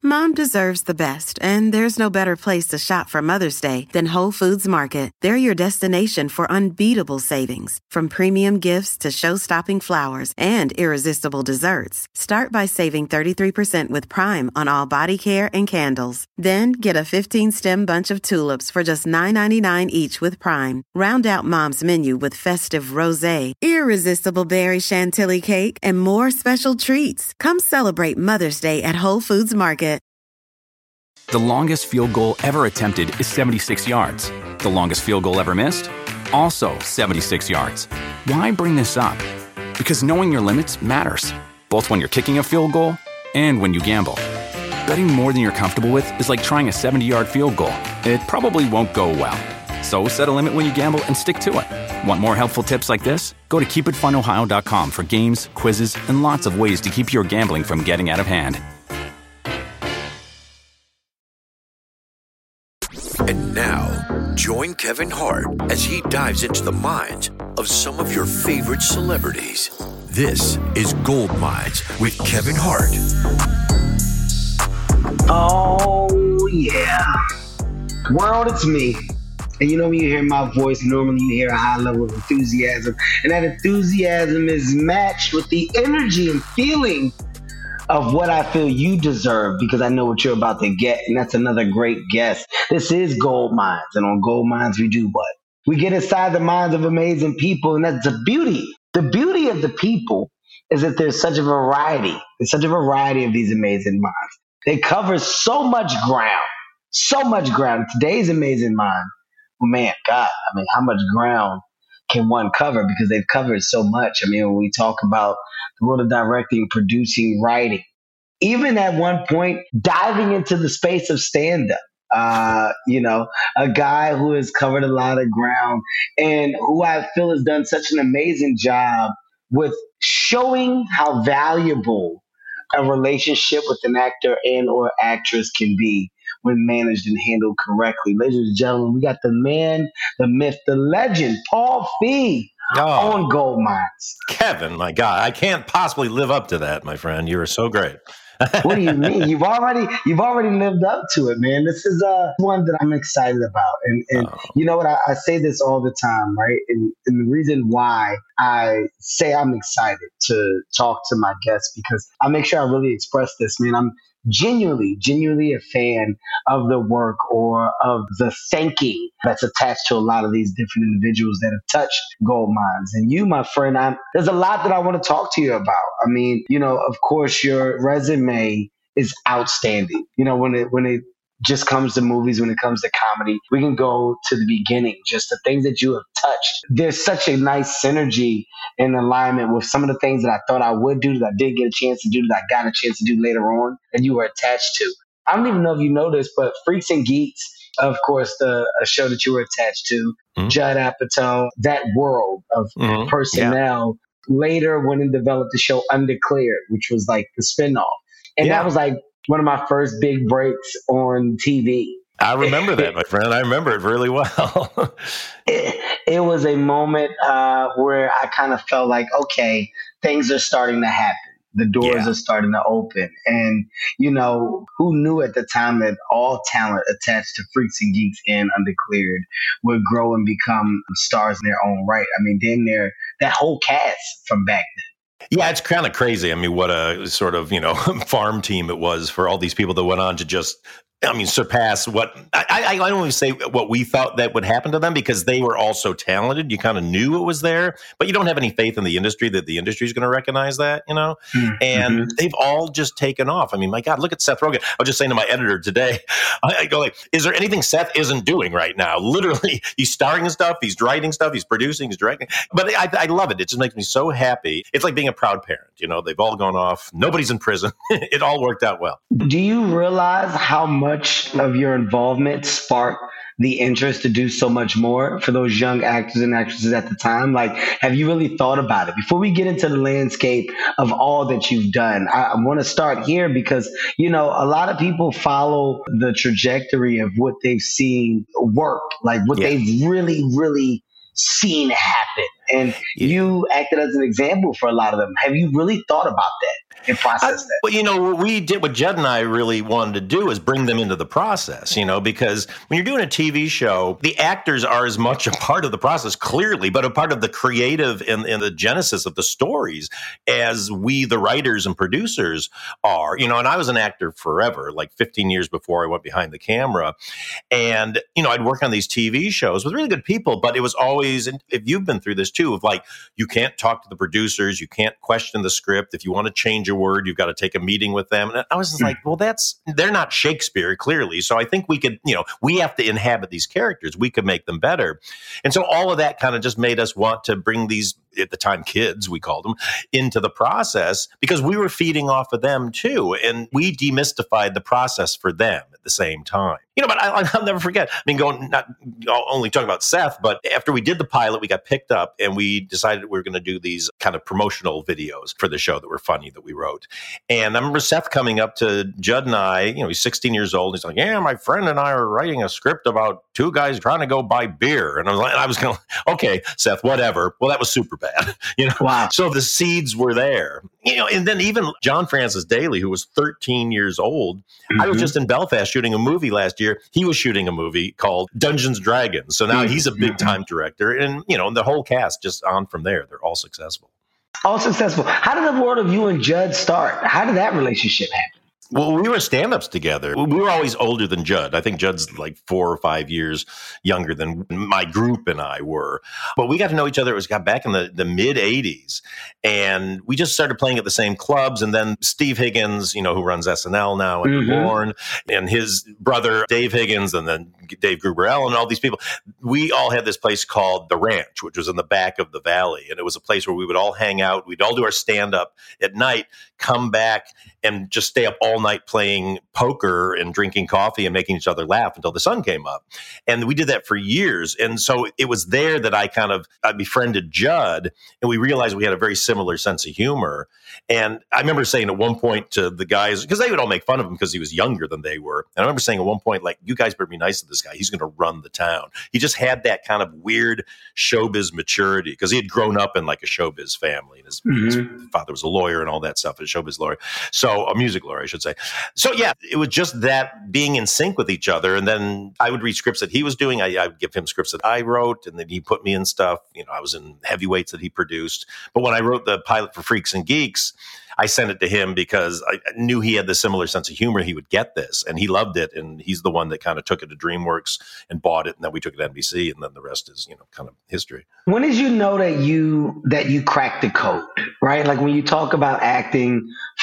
Mom deserves the best, and there's no better place to shop for Mother's Day than Whole Foods Market. They're your destination for unbeatable savings, from premium gifts to show-stopping flowers and irresistible desserts. Start by saving 33% with Prime on all body care and candles. Then get a 15-stem bunch of tulips for just $9.99 each with Prime. Round out Mom's menu with festive rosé, irresistible berry chantilly cake, and more special treats. Come celebrate Mother's Day at Whole Foods Market. The longest field goal ever attempted is 76 yards. The longest field goal ever missed? Also 76 yards. Why bring this up? Because knowing your limits matters, both when you're kicking a field goal and when you gamble. Betting more than you're comfortable with is like trying a 70-yard field goal. It probably won't go well. So set a limit when you gamble and stick to it. Want more helpful tips like this? Go to keepitfunohio.com for games, quizzes, and lots of ways to keep your gambling from getting out of hand. And now, join Kevin Hart as he dives into the minds of some of your favorite celebrities. This is Gold Mines with Kevin Hart. Oh, yeah. World, it's me. And you know, when you hear my voice, normally you hear a high level of enthusiasm. And that enthusiasm is matched with the energy and feeling of what I feel you deserve, because I know what you're about to get. And that's another great guest. This is Gold Mines. And on Gold Mines, we do what? We get inside the minds of amazing people. And that's the beauty. The beauty of the people is that there's such a variety. There's such a variety of these amazing minds. They cover so much ground. So much ground. Today's amazing mind. Well, man, God, I mean, how much ground can one cover? Because they've covered so much. I mean, when we talk about the world of directing, producing, writing, even at one point, diving into the space of stand-up, a guy who has covered a lot of ground and who I feel has done such an amazing job with showing how valuable a relationship with an actor and or actress can be when managed and handled correctly. Ladies and gentlemen, we got the man, the myth, the legend, Paul Feig on Gold Mines. Kevin, my God, I can't possibly live up to that, my friend. You are so great. What do you mean? You've already lived up to it, man. This is one that I'm excited about. And you know what? I say this all the time, right? And the reason why I say I'm excited to talk to my guests, because I make sure I really express this, man. I'm genuinely a fan of the work or of the thinking that's attached to a lot of these different individuals that have touched Gold Mines. And you, my friend, there's a lot that I want to talk to you about. I mean, of course, your resume is outstanding. When it just comes to movies, when it comes to comedy, we can go to the beginning, just the things that you have touched. There's such a nice synergy and alignment with some of the things that I thought I would do, that I did get a chance to do, that I got a chance to do later on, that you were attached to. I don't even know if you know this, but Freaks and Geeks, of course, a show that you were attached to, Judd Apatow, that world of personnel, later went and developed the show Undeclared, which was like the spinoff. And that was like one of my first big breaks on TV. I remember that, my friend. I remember it really well. It was a moment where I kind of felt like, okay, things are starting to happen. The doors are starting to open. And, who knew at the time that all talent attached to Freaks and Geeks and Undeclared would grow and become stars in their own right? I mean, that whole cast from back then. Yeah, it's kind of crazy. I mean, what a sort of, farm team it was for all these people that went on to just, surpass what I don't even say what we thought that would happen to them, because they were all so talented. You kind of knew it was there, but you don't have any faith in the industry that the industry is going to recognize that, and they've all just taken off. I mean, my God, look at Seth Rogen. I was just saying to my editor today, I go like, is there anything Seth isn't doing right now? Literally, he's starring in stuff, he's writing stuff, he's producing, he's directing. But I love it. It just makes me so happy. It's like being a proud parent. They've all gone off. Nobody's in prison. It all worked out well. Do you realize how much of your involvement sparked the interest to do so much more for those young actors and actresses at the time? Like, have you really thought about it? Before we get into the landscape of all that you've done, I want to start here because, a lot of people follow the trajectory of what they've seen work, like what they've really, really seen happen. And you acted as an example for a lot of them. Have you really thought about that and processed that? Well, what we did, what Judd and I really wanted to do is bring them into the process, because when you're doing a TV show, the actors are as much a part of the process, clearly, but a part of the creative and the genesis of the stories as we, the writers and producers, are. And I was an actor forever, like 15 years before I went behind the camera. And, I'd work on these TV shows with really good people, but it was always, and if you've been through this too, of like, you can't talk to the producers, you can't question the script. If you want to change a word, you've got to take a meeting with them. And I was just like, well, they're not Shakespeare, clearly. So I think we could, we have to inhabit these characters. We could make them better. And so all of that kind of just made us want to bring these, at the time, kids, we called them, into the process because we were feeding off of them too. And we demystified the process for them at the same time. But I'll never forget. I mean, not only talking about Seth, but after we did the pilot, we got picked up and we decided we were going to do these kind of promotional videos for the show that were funny that we wrote. And I remember Seth coming up to Judd and I, he's 16 years old. He's like, yeah, my friend and I are writing a script about two guys trying to go buy beer. And I was going, okay, Seth, whatever. Well, that was super bad. Wow. So the seeds were there. And then even John Francis Daly, who was 13 years old, I was just in Belfast shooting a movie last year. He was shooting a movie called Dungeons & Dragons. So now he's a big time director. And, the whole cast just on from there. They're all successful. All successful. How did the world of you and Judd start? How did that relationship happen? Well, we were stand-ups together. We were always older than Judd. I think Judd's like 4 or 5 years younger than my group and I were. But we got to know each other. It got back in the mid-'80s. And we just started playing at the same clubs. And then Steve Higgins, who runs SNL now and Born, and his brother Dave Higgins, and then Dave Gruber-Ellen, and all these people. We all had this place called The Ranch, which was in the back of the Valley. And it was a place where we would all hang out. We'd all do our stand-up at night, come back, and just stay up all night playing poker and drinking coffee and making each other laugh until the sun came up. And we did that for years. And so it was there that I befriended Judd, and we realized we had a very similar sense of humor. And I remember saying at one point to the guys, because they would all make fun of him because he was younger than they were. And I remember saying at one point, like, you guys better be nice to this guy. He's going to run the town. He just had that kind of weird showbiz maturity because he had grown up in like a showbiz family. And his father was a lawyer and all that stuff, a showbiz lawyer. So a music lawyer, I should say. So yeah, it was just that being in sync with each other. And then I would read scripts that he was doing. I would give him scripts that I wrote, and then he put me in stuff. I was in Heavyweights that he produced. But when I wrote the pilot for Freaks and Geeks, I sent it to him because I knew he had the similar sense of humor. He would get this, and he loved it. And he's the one that kind of took it to DreamWorks and bought it. And then we took it to NBC, and then the rest is, kind of history. When did you know that you cracked the code, right? Like when you talk about acting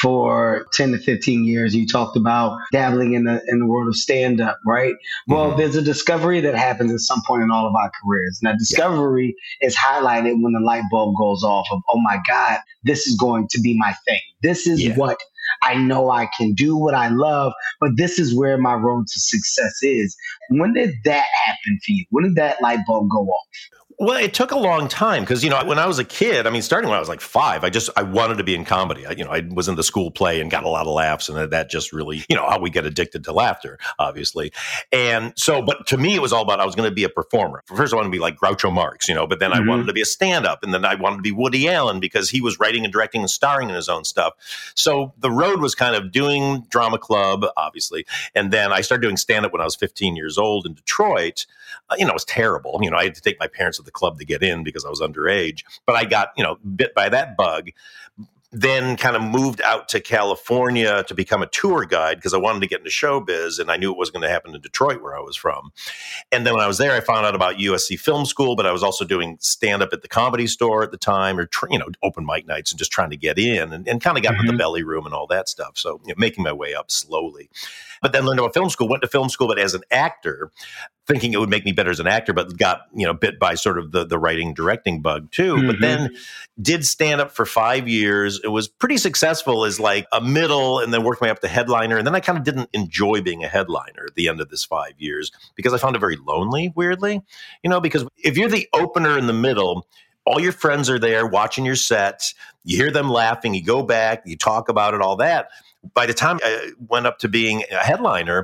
for 10 to 15 years, you talked about dabbling in the world of stand-up, right? Well, there's a discovery that happens at some point in all of our careers. And that discovery is highlighted when the light bulb goes off of, oh my God, this is going to be my thing. This is what I know I can do, what I love, but this is where my road to success is. When did that happen for you? When did that light bulb go off? Well, it took a long time because, when I was a kid, starting when I was like 5, I wanted to be in comedy. I was in the school play and got a lot of laughs, and that just really, how we get addicted to laughter, obviously. And so, but to me, it was all about I was going to be a performer. First, I wanted to be like Groucho Marx, but then I wanted to be a stand-up, and then I wanted to be Woody Allen because he was writing and directing and starring in his own stuff. So the road was kind of doing drama club, obviously, and then I started doing stand-up when I was 15 years old in Detroit. It was terrible. I had to take my parents to the club to get in because I was underage, but I got, bit by that bug. Then kind of moved out to California to become a tour guide because I wanted to get into showbiz, and I knew it wasn't going to happen in Detroit where I was from. And then when I was there, I found out about USC Film School, but I was also doing stand-up at the Comedy Store at the time, or open mic nights, and just trying to get in, and kind of got into the belly room and all that stuff. So making my way up slowly. But then learned about film school, went to film school, but as an actor, thinking it would make me better as an actor, but got, bit by sort of the writing, directing bug too. But then did stand up for 5 years. It was pretty successful as like a middle, and then worked my way up to headliner. And then I kind of didn't enjoy being a headliner at the end of this 5 years because I found it very lonely, weirdly, because if you're the opener in the middle, all your friends are there watching your set. You hear them laughing. You go back, you talk about it, all that. By the time I went up to being a headliner,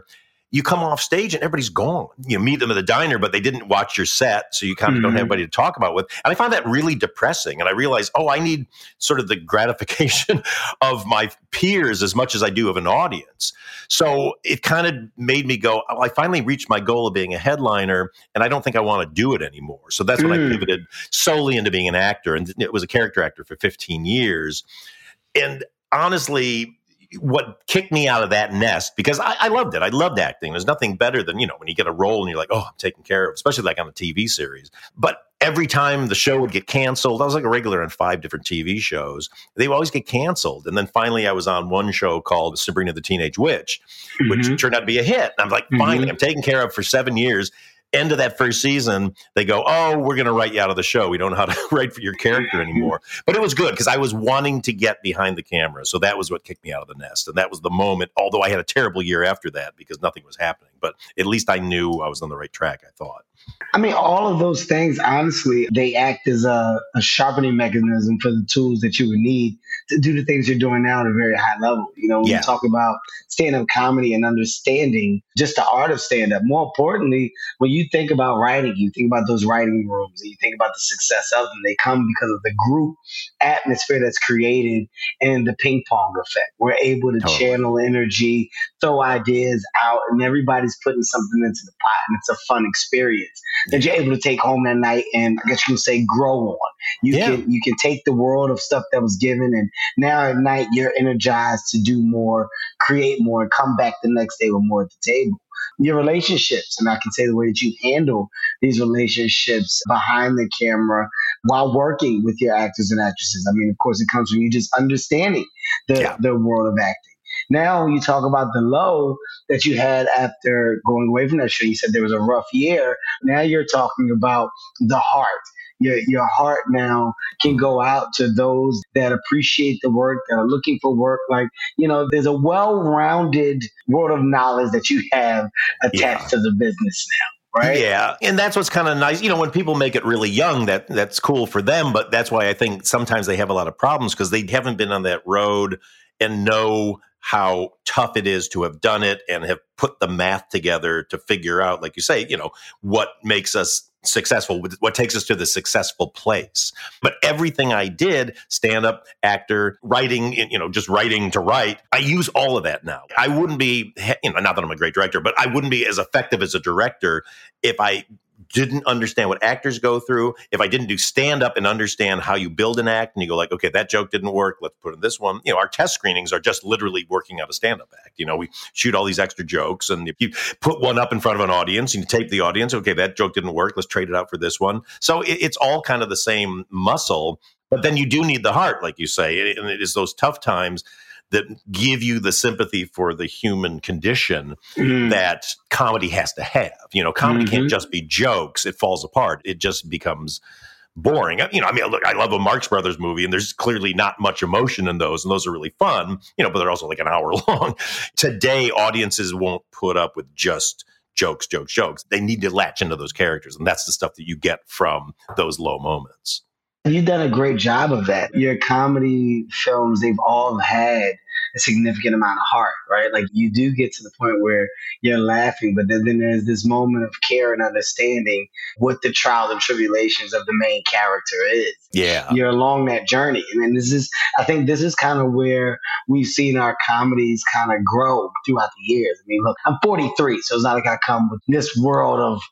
you come off stage and everybody's gone. You meet them at the diner, but they didn't watch your set, so you kind of don't have anybody to talk about with. And I find that really depressing. And I realized, I need sort of the gratification of my peers as much as I do of an audience. So it kind of made me go, I finally reached my goal of being a headliner, and I don't think I want to do it anymore. So that's when I pivoted solely into being an actor, and it was a character actor for 15 years. And honestly, what kicked me out of that nest, because I loved it. I loved acting. There's nothing better than, when you get a role and you're like, I'm taken care of, especially like on a TV series. But every time the show would get canceled, I was like a regular on 5 different TV shows. They would always get canceled. And then finally I was on one show called Sabrina the Teenage Witch, which turned out to be a hit. And I'm like, finally, I'm taken care of for 7 years. End of that first season, they go, we're going to write you out of the show. We don't know how to write for your character anymore. But it was good because I was wanting to get behind the camera. So that was what kicked me out of the nest. And that was the moment, although I had a terrible year after that because nothing was happening. But at least I knew I was on the right track, I thought. I mean, all of those things, honestly, they act as a sharpening mechanism for the tools that you would need to do the things you're doing now at a very high level. When you talk about stand-up comedy and understanding just the art of stand-up, more importantly, when you think about writing, you think about those writing rooms and you think about the success of them. They come because of the group atmosphere that's created and the ping pong effect. We're able to channel energy, throw ideas out, and everybody's putting something into the pot, and it's a fun experience that you're able to take home that night and I guess you can say grow on. You can take the world of stuff that was given, and now at night you're energized to do more, create more, and come back the next day with more at the table. Your relationships, and I can say the way that you handle these relationships behind the camera while working with your actors and actresses. I mean, of course, it comes from you just understanding the world of acting. Now, when you talk about the low that you had after going away from that show, you said there was a rough year. Now you're talking about the heart. Your heart now can go out to those that appreciate the work, that are looking for work. Like, there's a well-rounded world of knowledge that you have attached to the business now. Right? Yeah. And that's what's kind of nice. When people make it really young, that's cool for them. But that's why I think sometimes they have a lot of problems because they haven't been on that road and know how tough it is to have done it and have put the math together to figure out, like you say, what makes us successful, what takes us to the successful place. But everything I did, stand up, actor, writing, just writing to write, I use all of that now. I wouldn't be, not that I'm a great director, but I wouldn't be as effective as a director if I didn't understand what actors go through, if I didn't do stand up and understand how you build an act and you go like, okay, that joke didn't work, let's put in this one. Our test screenings are just literally working out a stand up act. We shoot all these extra jokes, and if you put one up in front of an audience and you tape the audience, okay, that joke didn't work, let's trade it out for this one. So it's all kind of the same muscle, but then you do need the heart, like you say, and it is those tough times that give you the sympathy for the human condition that comedy has to have. Comedy can't just be jokes. It falls apart. It just becomes boring. Look, I love a Marx Brothers movie, and there's clearly not much emotion in those, and those are really fun, but they're also like an hour long. Today, audiences won't put up with just jokes. They need to latch into those characters, and that's the stuff that you get from those low moments. You've done a great job of that. Your comedy films, they've all had a significant amount of heart, right? Like you do get to the point where you're laughing, but then there's this moment of care and understanding what the trials and tribulations of the main character is. Yeah. You're along that journey. And then I think this is kind of where we've seen our comedies kind of grow throughout the years. I mean, look, I'm 43, so it's not like I come with this world of,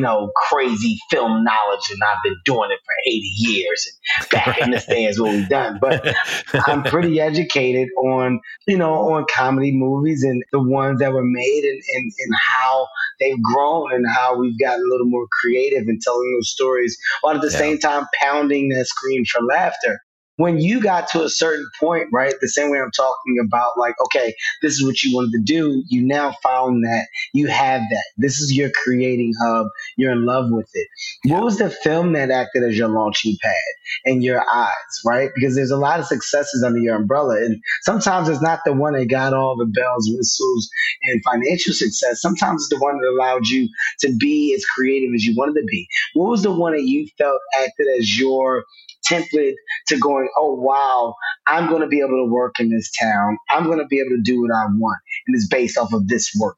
crazy film knowledge and I've been doing it for 80 years and back in this day is what we've done. But I'm pretty educated on comedy movies and the ones that were made and how they've grown and how we've gotten a little more creative in telling those stories while at the same time pounding that screen for laughter. When you got to a certain point, right, the same way I'm talking about, like, okay, this is what you wanted to do, you now found that you have that. This is your creating hub. You're in love with it. What was the film that acted as your launching pad in your eyes, right? Because there's a lot of successes under your umbrella. And sometimes it's not the one that got all the bells, whistles, and financial success. Sometimes it's the one that allowed you to be as creative as you wanted to be. What was the one that you felt acted as your template to going, oh, wow, I'm going to be able to work in this town. I'm going to be able to do what I want. And it's based off of this work.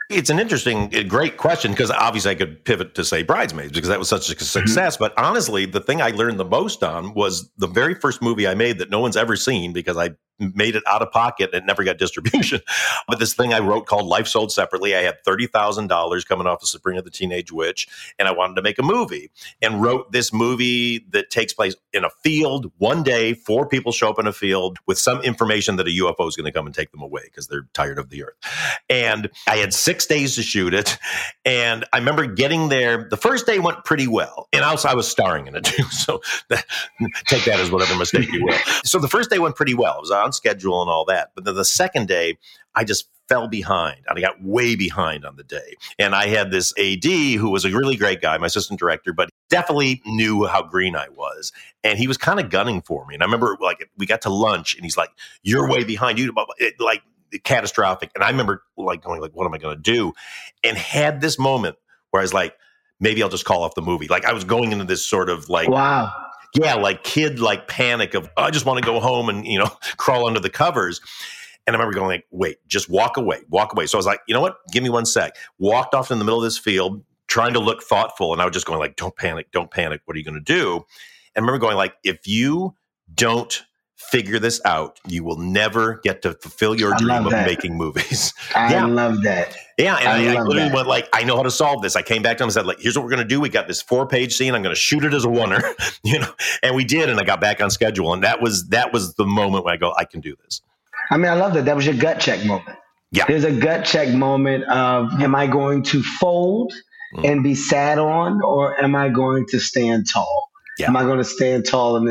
It's an interesting, great question, because obviously I could pivot to say Bridesmaids because that was such a success. But honestly, the thing I learned the most on was the very first movie I made that no one's ever seen because I made it out of pocket and it never got distribution. But this thing I wrote called Life Sold Separately. I had $30,000 coming off of Sabrina the Teenage Witch, and I wanted to make a movie and wrote this movie that takes place in a field one day. 4 people show up in a field with some information that a UFO is going to come and take them away because they're tired of the earth. And I had 6 days to shoot it. And I remember getting there. The first day went pretty well. And also I was starring in it too. So take that as whatever mistake you will. So the first day went pretty well. It was on schedule and all that. But then the second day, I just fell behind. I got way behind on the day. And I had this AD who was a really great guy, my assistant director, but definitely knew how green I was. And he was kind of gunning for me. And I remember like we got to lunch and he's like, "You're way behind you." Like catastrophic. And I remember like going like, what am I going to do? And had this moment where I was like, maybe I'll just call off the movie. Like I was going into this sort of like, wow. Yeah, like kid, like panic of, I just want to go home and, crawl under the covers. And I remember going like, wait, just walk away. So I was like, you know what? Give me 1 sec. Walked off in the middle of this field, trying to look thoughtful. And I was just going like, don't panic. What are you going to do? And I remember going like, if you don't figure this out, you will never get to fulfill your dream of making movies. I love that. Yeah, and I literally went like, I know how to solve this. I came back to him and said, like, here's what we're going to do. We got this 4-page scene. I'm going to shoot it as a oneer, and we did, and I got back on schedule. And that was the moment when I go, I can do this. I mean, I love that. That was your gut check moment. Yeah. There's a gut check moment of, am I going to fold and be sat on, or am I going to stand tall? Yeah. Am I going to stand tall in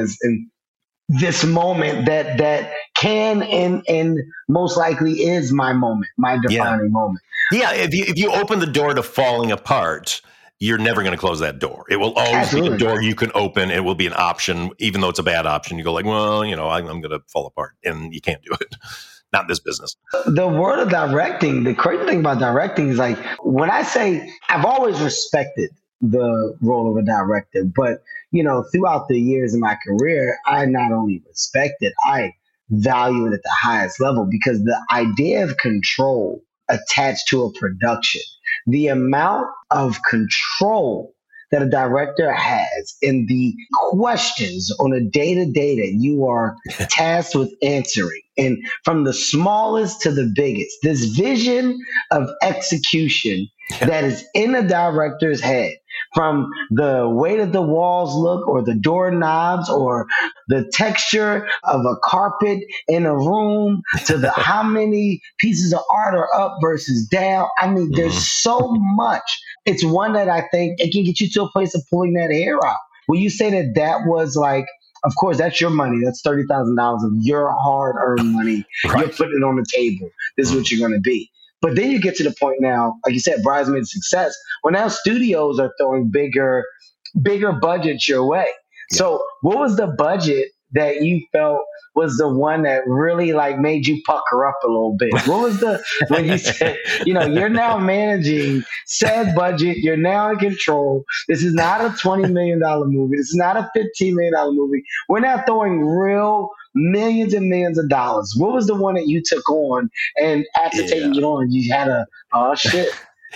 this moment that can and most likely is my moment, my defining moment. Yeah, if you open the door to falling apart, you're never going to close that door. It will always be a door you can open. It will be an option, even though it's a bad option. You go like, well, I'm going to fall apart, and you can't do it. Not in this business. The world of directing, the crazy thing about directing is like, when I say I've always respected the role of a director, but throughout the years of my career, I not only respect it, I value it at the highest level, because the idea of control attached to a production, the amount of control that a director has in the questions on a day-to-day that you are tasked with answering, and from the smallest to the biggest, this vision of execution that is in a director's head, from the way that the walls look or the doorknobs or the texture of a carpet in a room to the how many pieces of art are up versus down. I mean, there's so much. It's one that I think it can get you to a place of pulling that hair out. Will you say that was like, of course, that's your money. That's $30,000 of your hard-earned money. Right. You're putting it on the table. This is what you're going to be. But then you get to the point now, like you said, Bridesmaids success. Well, now studios are throwing bigger budgets your way. Yeah. So what was the budget that you felt was the one that really like made you pucker up a little bit? What was when you said, you're now managing said budget, you're now in control. This is not a $20 million movie. This is not a $15 million movie. We're now throwing real millions and millions of dollars. What was the one that you took on, and after taking it on, you had oh shit.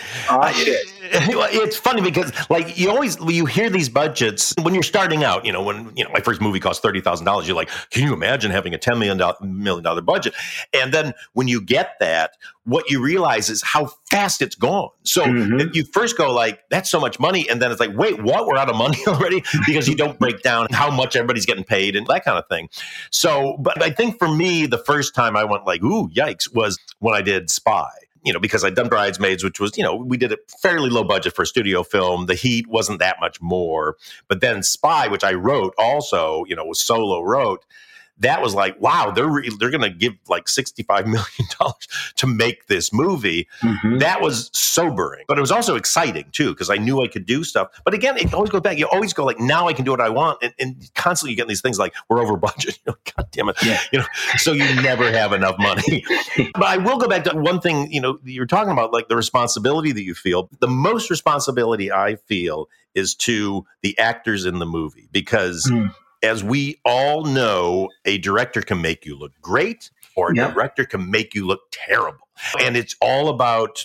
It's funny because like you hear these budgets when you're starting out, when my first movie cost $30,000, you're like, can you imagine having a $10 million budget? And then when you get that, what you realize is how fast it's gone. So you first go like, that's so much money. And then it's like, wait, what? We're out of money already? Because you don't break down how much everybody's getting paid and that kind of thing. So, but I think for me, the first time I went like, ooh, yikes, was when I did Spy. Because I'd done Bridesmaids, which was, we did a fairly low budget for a studio film. The heat wasn't that much more. But then Spy, which I wrote also, was solo wrote. That was like, wow, they're going to give like $65 million to make this movie. That was sobering, but it was also exciting too, because I knew I could do stuff. But again, it always goes back. You always go like, now I can do what I want. And constantly you get these things like, we're over budget. God damn it. Yeah. So you never have enough money. But I will go back to one thing, you're talking about like the responsibility that you feel. The most responsibility I feel is to the actors in the movie, because as we all know, a director can make you look great, or a director can make you look terrible. And it's all about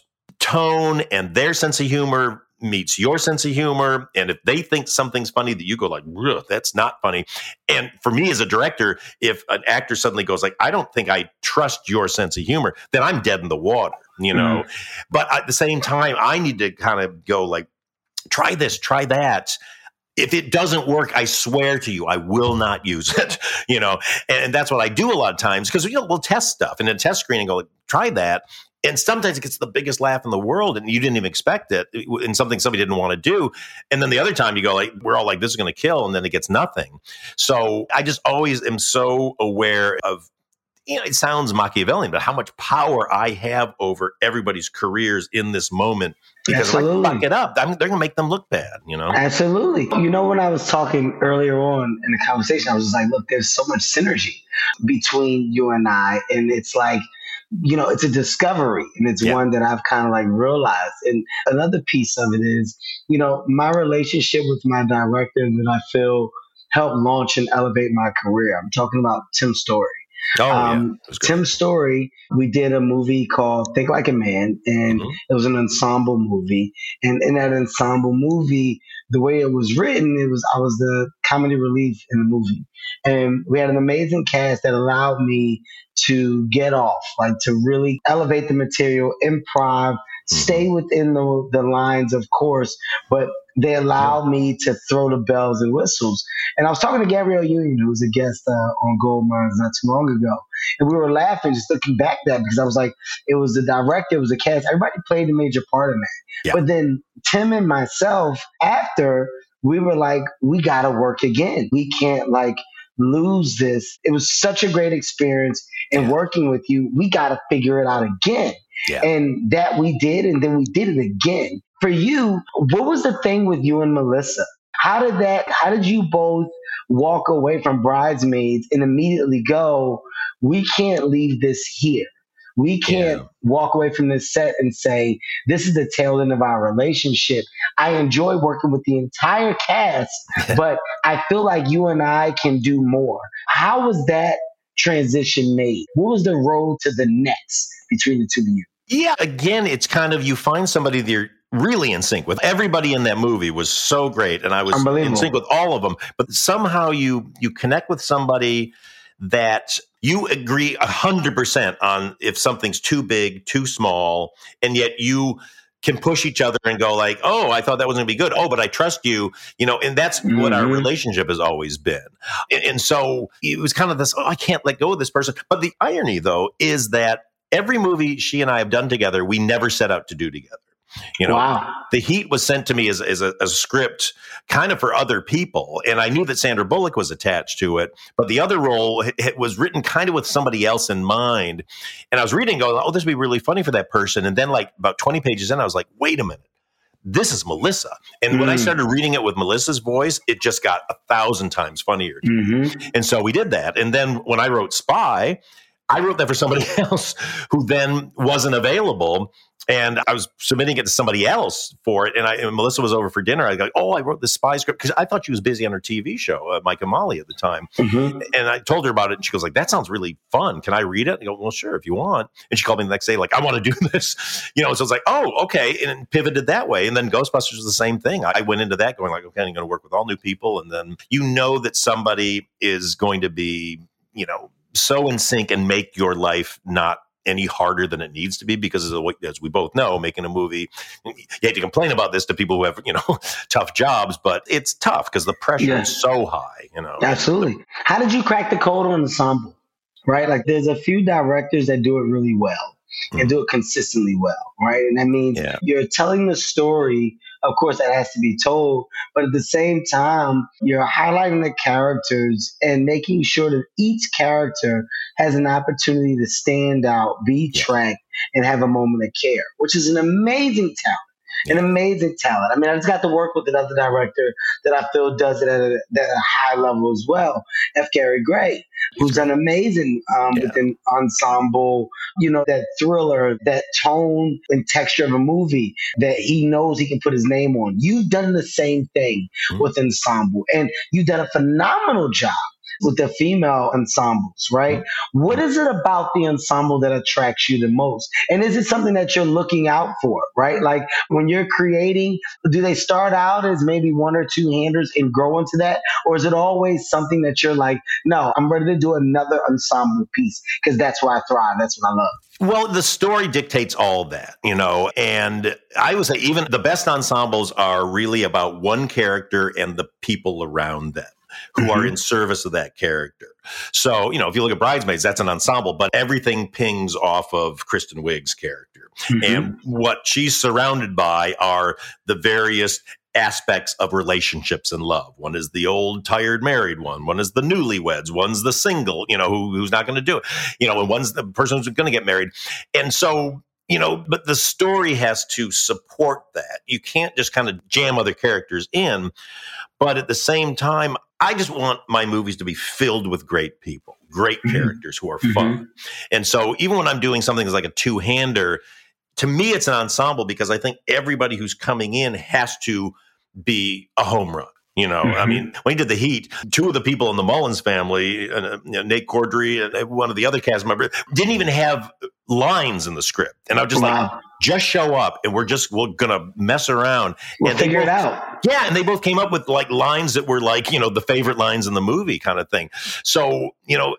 tone and their sense of humor meets your sense of humor. And if they think something's funny that you go like, that's not funny. And for me as a director, if an actor suddenly goes like, I don't think I trust your sense of humor, then I'm dead in the water, you know? But at the same time, I need to kind of go like, try this, try that. If it doesn't work, I swear to you, I will not use it, you know? And that's what I do a lot of times because, we'll test stuff and then test screen and go like, try that. And sometimes it gets the biggest laugh in the world and you didn't even expect it in something somebody didn't want to do. And then the other time you go like, we're all like, this is going to kill. And then it gets nothing. So I just always am so aware of, it sounds Machiavellian, but how much power I have over everybody's careers in this moment. Because Absolutely. if I fuck it up, they're going to make them look bad, you know? Absolutely. When I was talking earlier on in the conversation, I was just like, look, there's so much synergy between you and I. And it's like, it's a discovery and it's one that I've kind of like realized. And another piece of it is, my relationship with my director that I feel helped launch and elevate my career. I'm talking about Tim Story. Tim Story, we did a movie called Think Like a Man, and it was an ensemble movie. And in that ensemble movie, the way it was written, I was the comedy relief in the movie. And we had an amazing cast that allowed me to get off, like to really elevate the material, improv, stay within the lines, of course, but they allowed me to throw the bells and whistles. And I was talking to Gabrielle Union, who was a guest on Gold Mines not too long ago. And we were laughing, just looking back at that, because I was like, it was the director, it was the cast. Everybody played a major part in that. Yeah. But then Tim and myself, after, we were like, we got to work again. We can't lose this. It was such a great experience. And working with you, we got to figure it out again. Yeah. And that we did. And then we did it again. For you, what was the thing with you and Melissa? How did you both walk away from Bridesmaids and immediately go, we can't leave this here. We can't walk away from this set and say, this is the tail end of our relationship. I enjoy working with the entire cast, but I feel like you and I can do more. How was that transition made? What was the road to the next between the two of you? Yeah, again, it's kind of, you find somebody that you're really in sync with. Everybody in that movie was so great, and I was in sync with all of them. But somehow you connect with somebody that you agree 100% on if something's too big, too small, and yet you can push each other and go like, oh, I thought that was going to be good. Oh, but I trust you, and that's what our relationship has always been. And so it was kind of this, I can't let go of this person. But the irony, though, is that every movie she and I have done together, we never set out to do together. Wow. The Heat was sent to me as a script kind of for other people. And I knew that Sandra Bullock was attached to it. But the other role it was written kind of with somebody else in mind. And I was reading going, oh, this would be really funny for that person. And then about 20 pages in, I was like, wait a minute. This is Melissa. And when I started reading it with Melissa's voice, it just got 1,000 times funnier. And so we did that. And then when I wrote Spy, I wrote that for somebody else who then wasn't available. And I was submitting it to somebody else for it. And Melissa was over for dinner. I go, oh, I wrote this Spy script because I thought she was busy on her TV show, Mike and Molly at the time. And I told her about it. And she goes like, that sounds really fun. Can I read it? I go, well, sure, if you want. And she called me the next day like, I want to do this. So it's like, oh, okay. And it pivoted that way. And then Ghostbusters was the same thing. I went into that going like, okay, I'm going to work with all new people. And then that somebody is going to be, so in sync and make your life not any harder than it needs to be, because as we both know, making a movie, you hate to complain about this to people who have, tough jobs, but it's tough because the pressure is so high, Absolutely. How did you crack the code on ensemble, right? Like there's a few directors that do it really well and do it consistently well, right? And that means you're telling the story. Of course, that has to be told. But at the same time, you're highlighting the characters and making sure that each character has an opportunity to stand out, be tracked, and have a moment of care, which is an amazing talent. An amazing talent. I mean, I just got to work with another director that I feel does it at a high level as well, F. Gary Gray, who's done amazing with an ensemble, that thriller, that tone and texture of a movie that he knows he can put his name on. You've done the same thing with ensemble, and you've done a phenomenal job with the female ensembles, right? What is it about the ensemble that attracts you the most? And is it something that you're looking out for, right? Like when you're creating, do they start out as maybe one or two handers and grow into that? Or is it always something that you're like, no, I'm ready to do another ensemble piece because that's where I thrive. That's what I love. Well, the story dictates all of that, and I would say even the best ensembles are really about one character and the people around them who are in service of that character. So, if you look at Bridesmaids, that's an ensemble, but everything pings off of Kristen Wiig's character. And what she's surrounded by are the various aspects of relationships and love. One is the old, tired, married one. One is the newlyweds. One's the single, who's not going to do it. And one's the person who's going to get married. And so, but the story has to support that. You can't just kind of jam other characters in. But at the same time, I just want my movies to be filled with great people, great characters who are fun. And so even when I'm doing something that's like a two-hander, to me, it's an ensemble because I think everybody who's coming in has to be a home run. I mean, when he did The Heat, two of the people in the Mullins family, Nate Cordry and one of the other cast members, didn't even have lines in the script. And I was just like, just show up and we're going to mess around. We'll figure it out. Yeah. And they both came up with like lines that were like, the favorite lines in the movie kind of thing. So,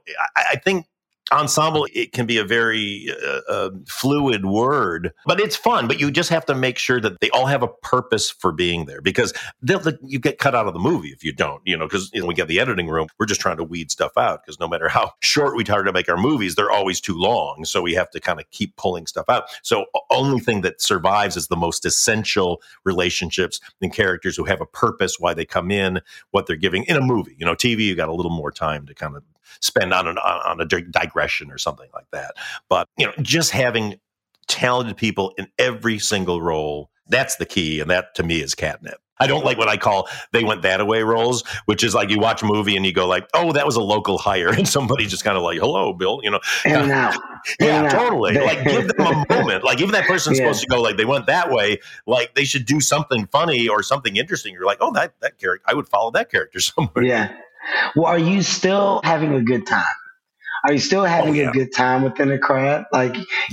I think ensemble, it can be a very fluid word, but it's fun. But you just have to make sure that they all have a purpose for being there because you get cut out of the movie if you don't, because we get the editing room. We're just trying to weed stuff out because no matter how short we try to make our movies, they're always too long. So we have to kind of keep pulling stuff out. So only thing that survives is the most essential relationships and characters who have a purpose, why they come in, what they're giving in a movie. TV, you got a little more time to kind of spend on a digression or something like that. But, just having talented people in every single role, that's the key. And that to me is catnip. I don't like what I call they went that away roles, which is like you watch a movie and you go like, oh, that was a local hire. And somebody just kind of like, hello, Bill, And now. Yeah, totally. Like give them a moment. Like if that person's supposed to go like they went that way, like they should do something funny or something interesting. You're like, oh, that character, I would follow that character somewhere. Yeah. Well, are you still having a good time? Are you still having a good time within the craft? Like,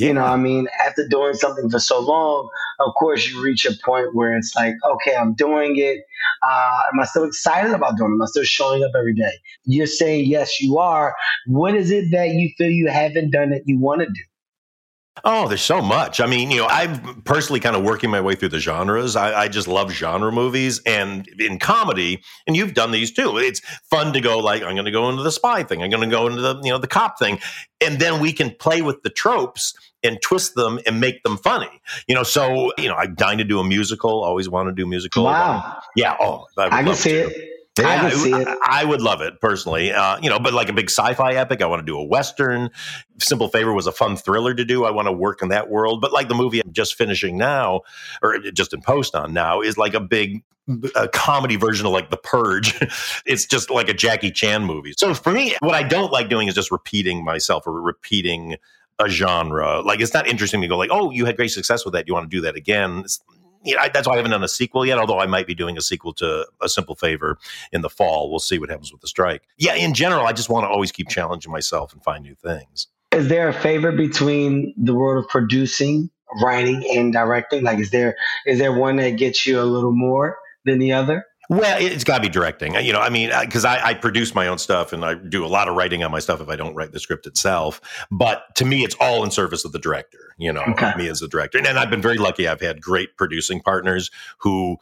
after doing something for so long, of course, you reach a point where it's like, okay, I'm doing it. Am I still excited about doing it? Am I still showing up every day? You're saying, yes, you are. What is it that you feel you haven't done that you want to do? Oh, there's so much. I mean, I'm personally kind of working my way through the genres. I just love genre movies and in comedy, and you've done these too. It's fun to go like, I'm going to go into the spy thing. I'm going to go into the cop thing. And then we can play with the tropes and twist them and make them funny. So, I'm dying to do a musical. Always want to do a musical. Wow. Yeah. Oh, I can see it. Yeah, I can see it. I would love it personally, but like a big sci-fi epic, I want to do a Western. Simple Favor was a fun thriller to do. I want to work in that world. But like the movie I'm just finishing now, or just in post on now, is like a big comedy version of like The Purge. It's just like a Jackie Chan movie. So for me, what I don't like doing is just repeating myself or repeating a genre. Like it's not interesting to go like, oh, you had great success with that. You want to do that again? That's why I haven't done a sequel yet, although I might be doing a sequel to A Simple Favor in the fall. We'll see what happens with the strike. Yeah, in general, I just want to always keep challenging myself and find new things. Is there a favor between the world of producing, writing, and directing? Like, is there one that gets you a little more than the other? Well, it's got to be directing, because I produce my own stuff and I do a lot of writing on my stuff if I don't write the script itself. But to me, it's all in service of the director, me as the director. And I've been very lucky. I've had great producing partners who,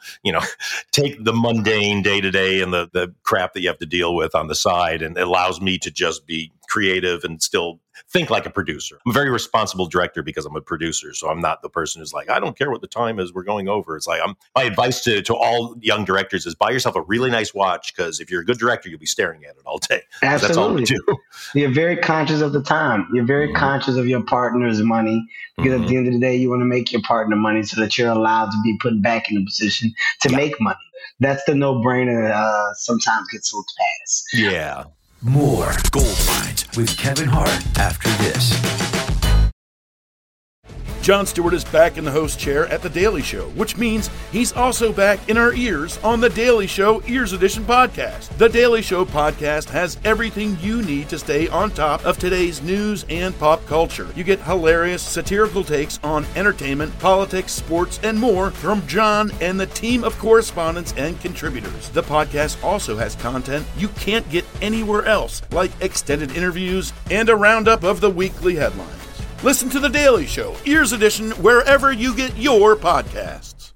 take the mundane day to day and the crap that you have to deal with on the side, and it allows me to just be creative and still think like a producer. I'm a very responsible director because I'm a producer. So I'm not the person who's like, I don't care what the time is, we're going over. It's like, my advice to all young directors is buy yourself a really nice watch, because if you're a good director, you'll be staring at it all day. Absolutely. That's all we do. You're very conscious of the time. You're very conscious of your partner's money, because at the end of the day, you want to make your partner money so that you're allowed to be put back in a position to make money. That's the no-brainer that sometimes gets looked past. Yeah. More Gold Mines with Kevin Hart after this. Jon Stewart is back in the host chair at The Daily Show, which means he's also back in our ears on The Daily Show Ears Edition podcast. The Daily Show podcast has everything you need to stay on top of today's news and pop culture. You get hilarious, satirical takes on entertainment, politics, sports, and more from Jon and the team of correspondents and contributors. The podcast also has content you can't get anywhere else, like extended interviews and a roundup of the weekly headlines. Listen to The Daily Show, Ears Edition, wherever you get your podcasts.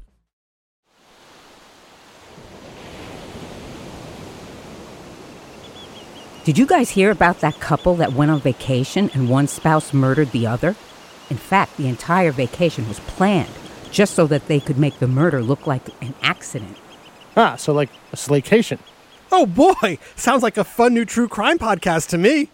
Did you guys hear about that couple that went on vacation and one spouse murdered the other? In fact, the entire vacation was planned just so that they could make the murder look like an accident. Ah, so like a slaycation. Oh boy, sounds like a fun new true crime podcast to me.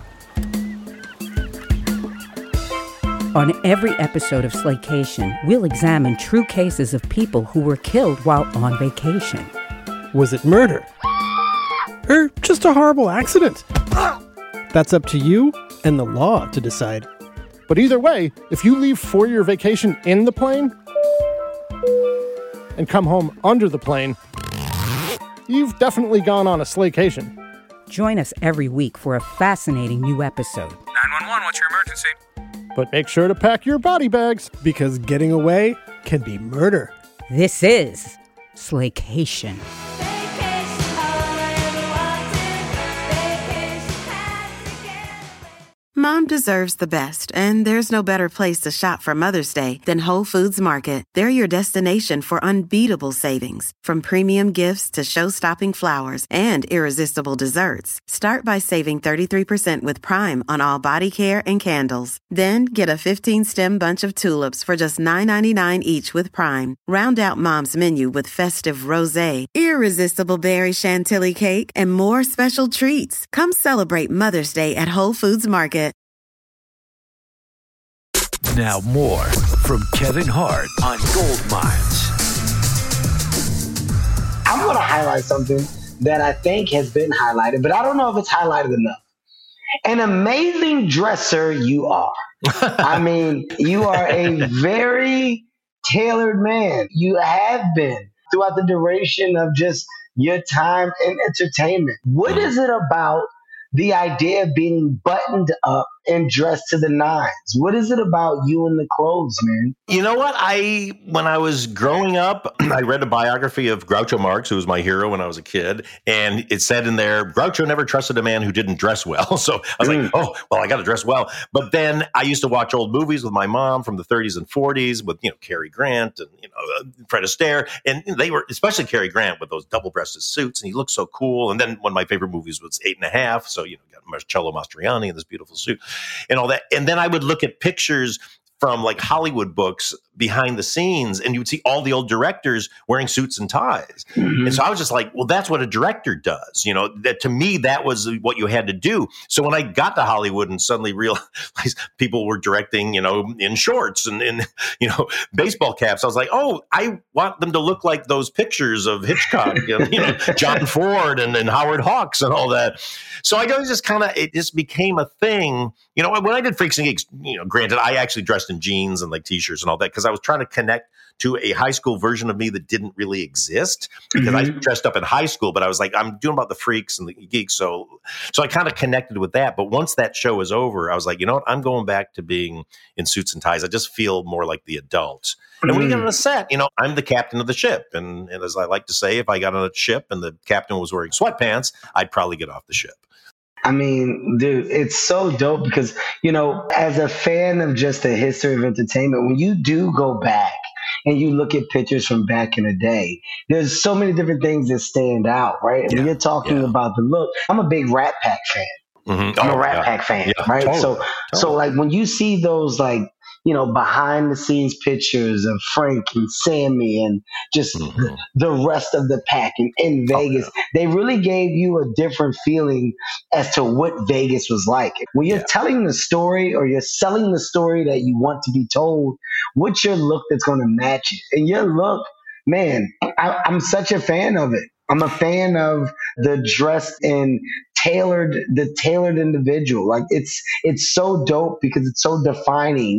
On every episode of Slaycation, we'll examine true cases of people who were killed while on vacation. Was it murder? Or just a horrible accident? That's up to you and the law to decide. But either way, if you leave for your vacation in the plane and come home under the plane, you've definitely gone on a slaycation. Join us every week for a fascinating new episode. 911, what's your emergency? But make sure to pack your body bags. Because getting away can be murder. This is Slaycation. Mom deserves the best, and there's no better place to shop for Mother's Day than Whole Foods Market. They're your destination for unbeatable savings, from premium gifts to show-stopping flowers and irresistible desserts. Start by saving 33% with Prime on all body care and candles. Then get a 15-stem bunch of tulips for just $9.99 each with Prime. Round out Mom's menu with festive rosé, irresistible berry chantilly cake, and more special treats. Come celebrate Mother's Day at Whole Foods Market. Now more from Kevin Hart on Gold Mines. I'm going to highlight something that I think has been highlighted, but I don't know if it's highlighted enough. An amazing dresser you are. I mean, you are a very tailored man. You have been throughout the duration of just your time in entertainment. What is it about the idea of being buttoned up and dressed to the nines? What is it about you and the clothes, man? You know what? When I was growing up, I read a biography of Groucho Marx, who was my hero when I was a kid. And it said in there, Groucho never trusted a man who didn't dress well. So I was like, oh, well, I got to dress well. But then I used to watch old movies with my mom from the 30s and 40s with, Cary Grant and, Fred Astaire. And they were, especially Cary Grant, with those double-breasted suits. And he looked so cool. And then one of my favorite movies was 8.5. So, got Marcello Mastroianni in this beautiful suit and all that. And then I would look at pictures from like Hollywood books behind the scenes, and you would see all the old directors wearing suits and ties. Mm-hmm. And so I was just like, well, that's what a director does. That to me, that was what you had to do. So when I got to Hollywood and suddenly realized people were directing, in shorts and in, baseball caps, I was like, oh, I want them to look like those pictures of Hitchcock and, John Ford and Howard Hawks and all that. So I just it just became a thing. When I did Freaks and Geeks, granted, I actually dressed in jeans and like t-shirts and all that, because I was trying to connect to a high school version of me that didn't really exist, because I dressed up in high school, but I was like, I'm doing about the freaks and the geeks. So I kind of connected with that. But once that show was over, I was like, you know what? I'm going back to being in suits and ties. I just feel more like the adult. And when you get on a set, I'm the captain of the ship. And as I like to say, if I got on a ship and the captain was wearing sweatpants, I'd probably get off the ship. I mean, dude, it's so dope because, as a fan of just the history of entertainment, when you do go back and you look at pictures from back in the day, there's so many different things that stand out, right? When you're talking about the look, I'm a big Rat Pack fan. Mm-hmm. I'm a Rat Pack fan, right? Totally. So like when you see those behind the scenes pictures of Frank and Sammy and just the rest of the pack in Vegas, they really gave you a different feeling as to what Vegas was like. When you're telling the story or you're selling the story that you want to be told, what's your look that's going to match it? And your look, man, I'm such a fan of it. I'm a fan of the dressed and tailored individual. Like it's so dope because it's so defining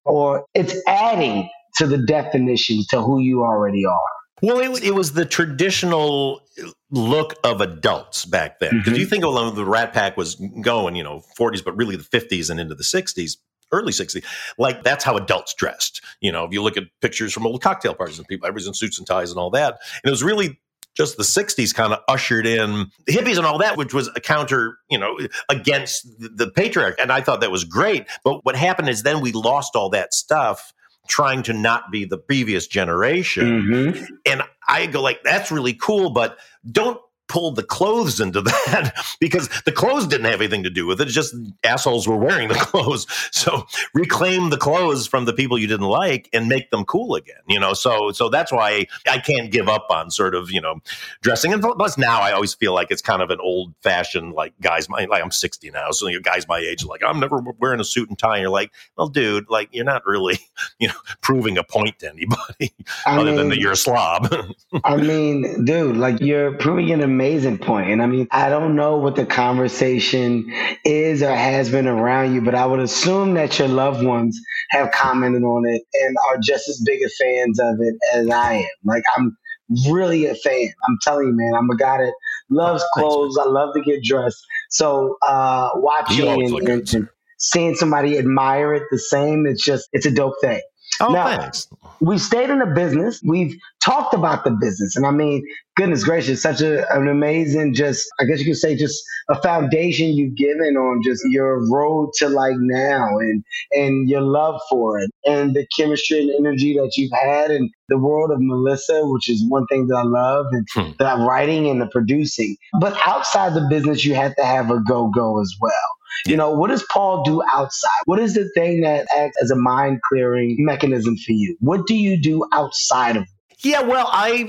or it's adding to the definition to who you already are? Well, it was the traditional look of adults back then. Because you think of the Rat Pack was going, 40s, but really the 50s and into the 60s. Early 60s, like that's how adults dressed. If you look at pictures from old cocktail parties and people, everybody's in suits and ties and all that. And it was really just the 60s kind of ushered in hippies and all that, which was a counter, against the patriarch. And I thought that was great. But what happened is then we lost all that stuff trying to not be the previous generation. And I go like, that's really cool, but don't pull the clothes into that because the clothes didn't have anything to do with it. It's just assholes were wearing the clothes. So reclaim the clothes from the people you didn't like and make them cool again, So that's why I can't give up on sort of, dressing. And plus now I always feel like it's kind of an old fashioned, like guys, like I'm 60 now. So guys my age are like, I'm never wearing a suit and tie. And you're like, well, dude, like you're not really, proving a point to anybody other than that you're a slob. I mean, dude, like you're proving an amazing point. And I mean, I don't know what the conversation is or has been around you, but I would assume that your loved ones have commented on it and are just as big a fans of it as I am. Like I'm really a fan. I'm telling you, man, I'm a guy that loves clothes. I love to get dressed. So watching and seeing somebody admire it the same, it's a dope thing. Oh, now, thanks. We've stayed in the business. We've talked about the business. And I mean, goodness gracious, such an amazing, I guess you could say just a foundation you've given on just your road to like now and your love for it and the chemistry and energy that you've had in the world of Melissa, which is one thing that I love, and the writing and the producing. But outside the business, you have to have a go-go as well. What does Paul do outside? What is the thing that acts as a mind clearing mechanism for you? What do you do outside of it? Yeah, well,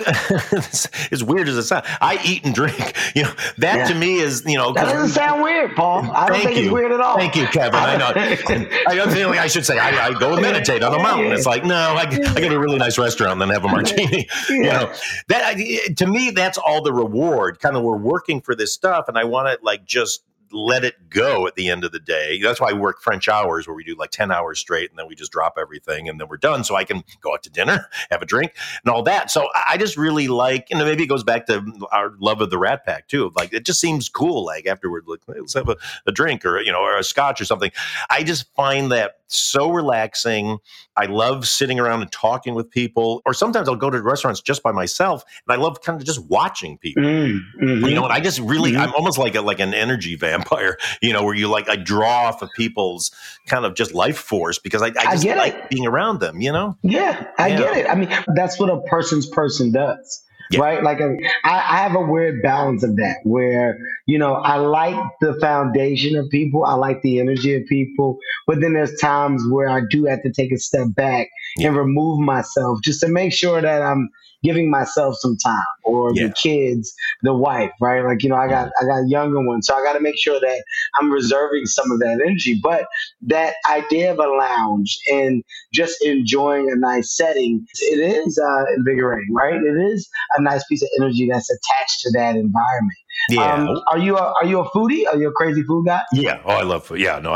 as weird as it sounds, I eat and drink. That to me is, That doesn't sound weird, Paul. I don't think it's weird at all. Thank you, Kevin. I know. I feel like I should say I go and meditate on a mountain. It's like, no, I go to a really nice restaurant and then have a martini. That to me, that's all the reward. Kind of we're working for this stuff, and I want to like just let it go at the end of the day. That's why I work French hours where we do like 10 hours straight and then we just drop everything and then we're done. So I can go out to dinner, have a drink and all that. So I just really like, maybe it goes back to our love of the Rat Pack too. Like it just seems cool. Like afterward, like let's have a drink or, or a scotch or something. I just find that so relaxing. I love sitting around and talking with people, or sometimes I'll go to restaurants just by myself and I love kind of just watching people, and I just really, I'm almost like an energy vampire, where you like, I draw off of people's kind of just life force because I just like being around them, Yeah, I get it. I mean, that's what a person's person does. Yeah. Right? Like I have a weird balance of that where, I like the foundation of people. I like the energy of people. But then there's times where I do have to take a step back and remove myself just to make sure that I'm giving myself some time, or the kids, the wife, right? Like, I got younger ones. So I got to make sure that I'm reserving some of that energy. But that idea of a lounge and just enjoying a nice setting, it is invigorating, right? It is a nice piece of energy that's attached to that environment. Yeah. Are you a foodie? Are you a crazy food guy? Yeah. Oh, I love food. Yeah. No,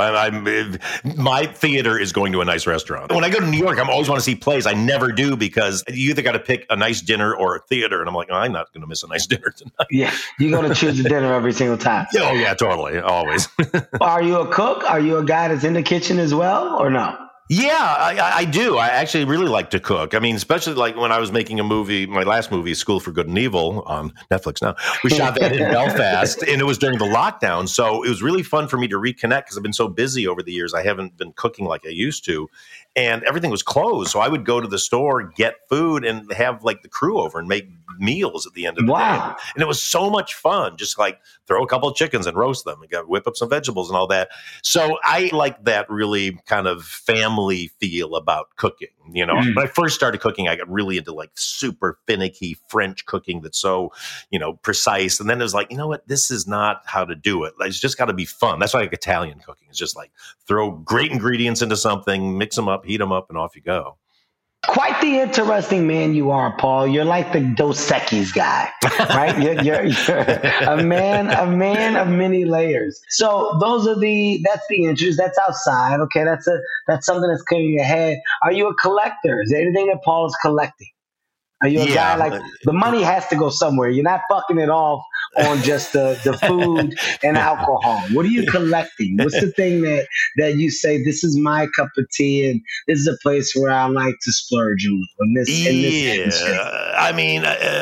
my theater is going to a nice restaurant. When I go to New York, I always want to see plays. I never do because you either got to pick a nice dinner or a theater. And I'm like, I'm not going to miss a nice dinner tonight. Yeah. You're going to choose the dinner every single time. Oh, yeah, totally. Always. Are you a cook? Are you a guy that's in the kitchen as well or no? Yeah, I do. I actually really like to cook. I mean, especially like when I was making a movie, my last movie, School for Good and Evil, on Netflix now. We shot that in Belfast, and it was during the lockdown. So it was really fun for me to reconnect because I've been so busy over the years. I haven't been cooking like I used to, and everything was closed. So I would go to the store, get food, and have like the crew over and make meals at the end of the day. And it was so much fun. Just like throw a couple of chickens and roast them and whip up some vegetables and all that. So I like that really kind of family feel about cooking. When I first started cooking, I got really into like super finicky French cooking that's so, precise. And then it was like, you know what? This is not how to do it. It's just got to be fun. That's why I like Italian cooking. It's just like throw great ingredients into something, mix them up, heat them up, and off you go. Quite the interesting man you are, Paul. You're like the Dos Equis guy, right? You're a man of many layers. So that's the interest. That's outside. Okay, that's something that's clear in your head. Are you a collector? Is there anything that Paul is collecting? Are you a guy like the money has to go somewhere? You're not fucking it off on just the food and alcohol. What are you collecting? What's the thing that you say, this is my cup of tea and this is a place where I like to splurge a little in this industry? I mean,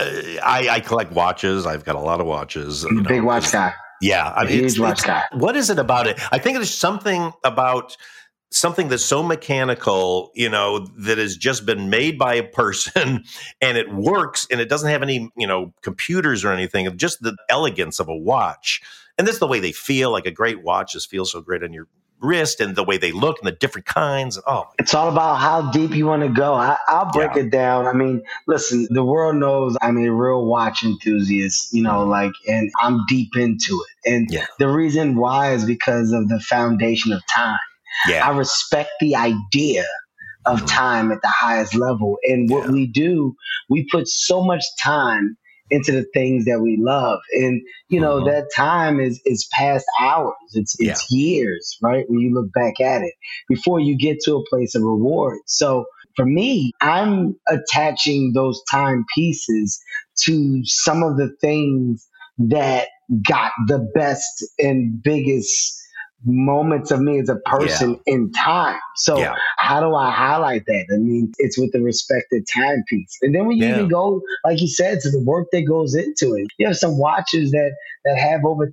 I collect watches. I've got a lot of watches. Big watch guy. Yeah. I mean, huge watch guy. What is it about it? I think there's something about something that's so mechanical, that has just been made by a person and it works and it doesn't have any, computers or anything, just the elegance of a watch. And that's the way they feel. Like a great watch just feels so great on your wrist and the way they look and the different kinds. It's all about how deep you want to go. I'll break it down. I mean, listen, the world knows I'm a real watch enthusiast, and I'm deep into it. And the reason why is because of the foundation of time. Yeah. I respect the idea of time at the highest level. And what we do, we put so much time into the things that we love. And, that time is past hours. It's years, right? When you look back at it before you get to a place of reward. So for me, I'm attaching those time pieces to some of the things that got the best and biggest moments of me as a person in time. So how do I highlight that? I mean, it's with the respected timepiece. And then when you even go, like you said, to the work that goes into it, you have some watches that have over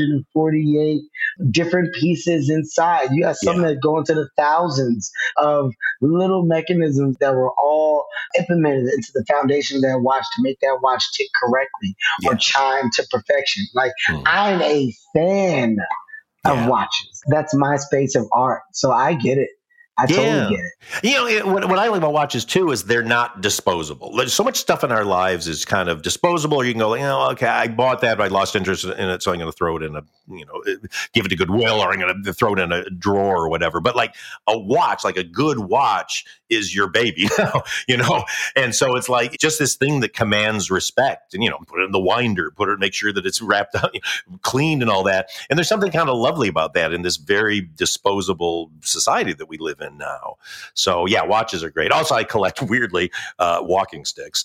348 different pieces inside. You have some that go into the thousands of little mechanisms that were all implemented into the foundation of that watch to make that watch tick correctly or chime to perfection. Like I'm a fan of watches. That's my space of art. So I get it. I totally get it. What I like about watches too is they're not disposable. There's so much stuff in our lives is kind of disposable. Or you can go, okay, I bought that, but I lost interest in it, so I'm going to throw it in give it to Goodwill, or I'm going to throw it in a drawer or whatever. But like a watch, like a good watch, is your baby, And so it's like just this thing that commands respect. And put it in the winder, make sure that it's wrapped up, cleaned, and all that. And there's something kind of lovely about that in this very disposable society that we live in now. So watches are great. Also, I collect weirdly walking sticks.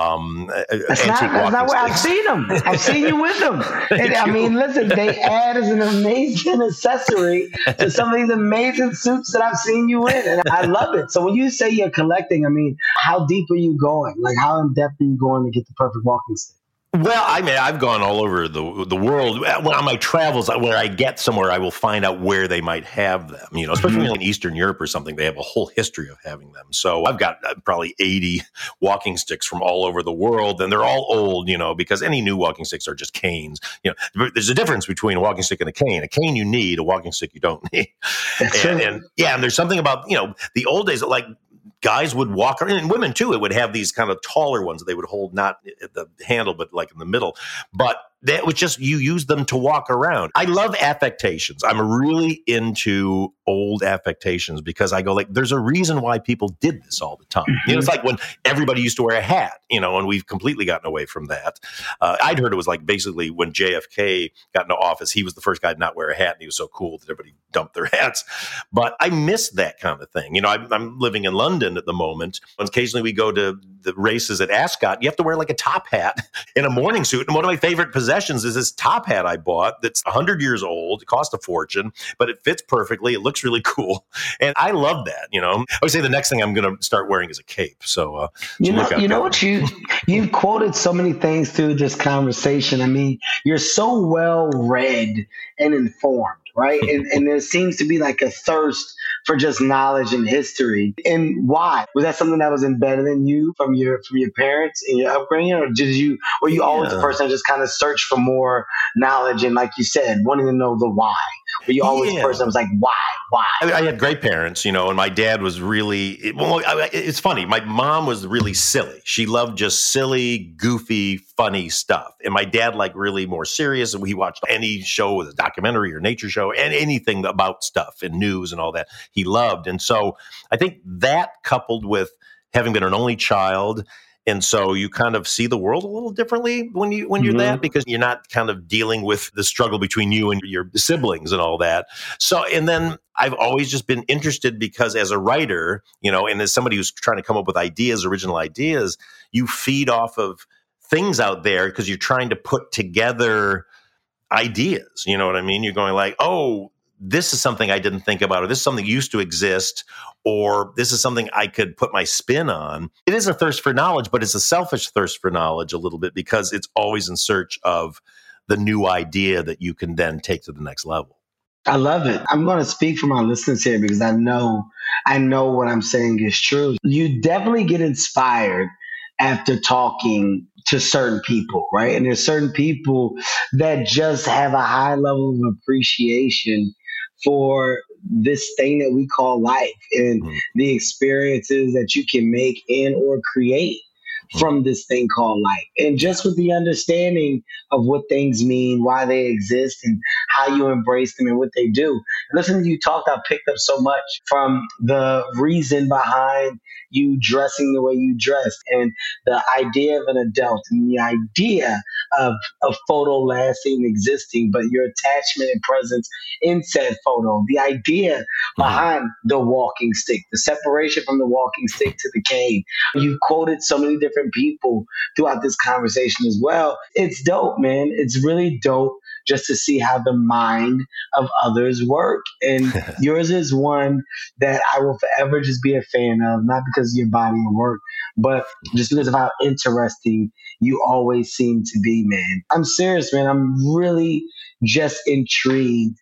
That's not where I've seen them. I've seen you with them. And I mean, listen, they add as an amazing accessory to some of these amazing suits that I've seen you in, and I love it. So when you say you're collecting, I mean, how deep are you going? Like, how in depth are you going to get the perfect walking stick? Well, I mean, I've gone all over the world. On my travels, where I get somewhere, I will find out where they might have them. Especially in Eastern Europe or something, they have a whole history of having them. So I've got probably 80 walking sticks from all over the world, and they're all old. Because any new walking sticks are just canes. There's a difference between a walking stick and a cane. A cane you need, a walking stick you don't need. And there's something about the old days, like guys would walk around, and women too. It would have these kind of taller ones that they would hold not at the handle, but like in the middle. But that was just, you use them to walk around. I love affectations. I'm really into old affectations because I go like, there's a reason why people did this all the time. It's like when everybody used to wear a hat, and we've completely gotten away from that. I'd heard it was like basically when JFK got into office, he was the first guy to not wear a hat, and he was so cool that everybody dumped their hats. But I miss that kind of thing. I'm living in London at the moment. Occasionally we go to the races at Ascot. You have to wear like a top hat and a morning suit. And one of my favorite possessions is this top hat I bought that's 100 years old. It cost a fortune, but it fits perfectly. It looks really cool. And I love that. I would say the next thing I'm going to start wearing is a cape. So, you've quoted so many things through this conversation. I mean, you're so well read and informed. Right. And there seems to be like a thirst for just knowledge and history. And why? Was that something that was embedded in you from your parents and your upbringing? Or were you always the person that just kind of searched for more knowledge and, like you said, wanting to know the why? Were you always the person that was like, why? I had great parents, and my dad was really, it's funny. My mom was really silly. She loved just silly, goofy, funny stuff. And my dad, like, really more serious. And he watched any show with a documentary or nature show and anything about stuff and news and all that he loved. And so I think that coupled with having been an only child. And so you kind of see the world a little differently when you're that, because you're not kind of dealing with the struggle between you and your siblings and all that. So, and then I've always just been interested because as a writer, and as somebody who's trying to come up with ideas, original ideas, you feed off of things out there because you're trying to put together ideas. You know what I mean? You're going like, oh, this is something I didn't think about, or this is something used to exist, or this is something I could put my spin on. It is a thirst for knowledge, but it's a selfish thirst for knowledge a little bit because it's always in search of the new idea that you can then take to the next level. I love it. I'm going to speak for my listeners here because I know what I'm saying is true. You definitely get inspired after talking to certain people, right? And there's certain people that just have a high level of appreciation for this thing that we call life and the experiences that you can make and or create from this thing called life. And just with the understanding of what things mean, why they exist, and how you embrace them and what they do. Listening to you talk, I picked up so much from the reason behind you dressing the way you dress and the idea of an adult and the idea of a photo lasting and existing, but your attachment and presence in said photo, the idea behind the walking stick, the separation from the walking stick to the cane. You quoted so many different people throughout this conversation as well. It's dope, man. It's really dope just to see how the mind of others work. And yours is one that I will forever just be a fan of, not because of your body and work, but just because of how interesting you always seem to be, man. I'm serious, man. I'm really just intrigued